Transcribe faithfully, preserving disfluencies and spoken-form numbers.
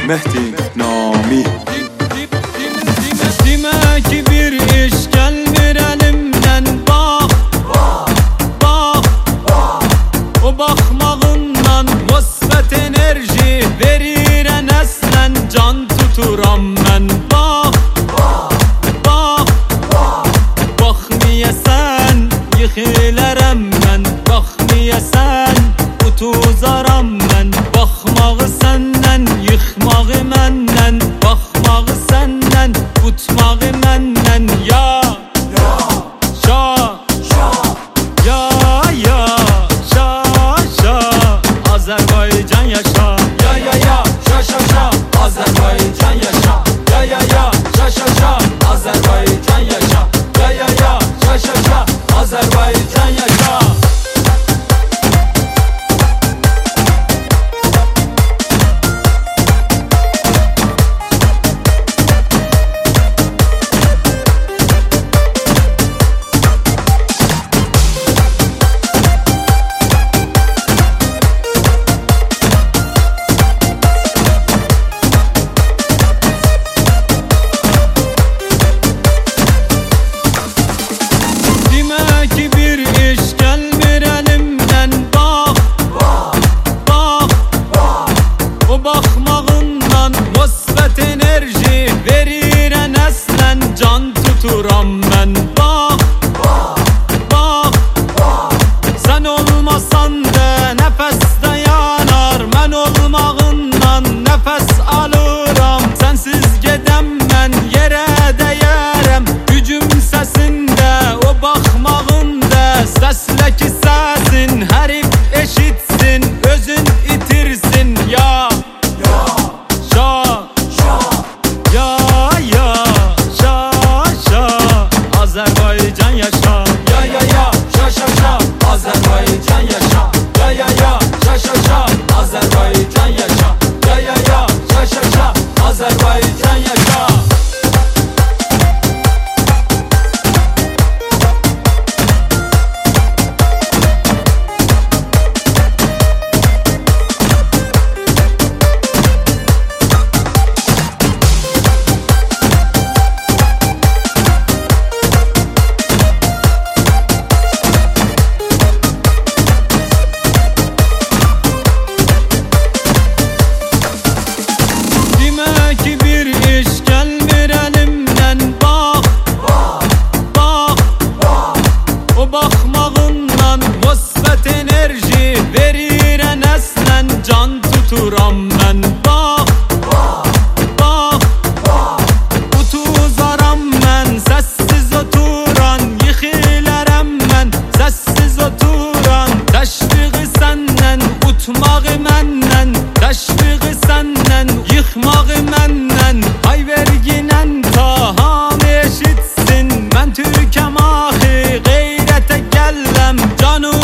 Mehdi Nami. Demek ki bir iş gelmir elimden. Bak, bak, bak. O bakmağından musbet enerji verir en eslen. Can tuturam ben. Bak, bak, bak. Bakmiyesen yıkılarım ben. Bakmiyesen utuzaram ben. Bakmağı senden, yıkmağı menden. Bakmağı senden, utmağı menden. Ya, şa, ya, ya, şa, şa. Azerbaycan yaşa. Ya, ya, ya, şa, şa, şa. Azerbaycan yaşa. Ya, ya, ya, şa, şa, şa. Azerbaycan yaşa. Ya, ya, ya, şa, şa, şa. Azerbaycan yaşa. Bakmağından musbet enerji verir en eslen. Can tuturam ben. Bak, bak, bak. Sen olmasan da nefes dayanar. Ben olmağından nefes alıram. Sensiz gedem ben yere değerim. Gücüm sesinde, o bakmağında. Sesle ki sesin herif eşitsin. Özün itirsin ya. Azerbaycan yaşa. Ya, ya, ya, şa, şa, şa. Azerbaycan yaşa. Ya, ya, ya, şa, şa, şa. Azerbaycan yaşa. Ya, ya, ya, şa, şa, şa. Azerbaycan yaşa. Bakmağından musbet enerji verir en eslen. Can tuturam ben. Bak, bak, bak. Utuzaram ben. Sessiz oturan yıkılarım ben. Sessiz oturan teşviği senden, utmağı menden. Teşviği senden, yıkmağı menden. Hay verginen taham eşitsin. Ben Türkem ahi gayrete gellem. Canım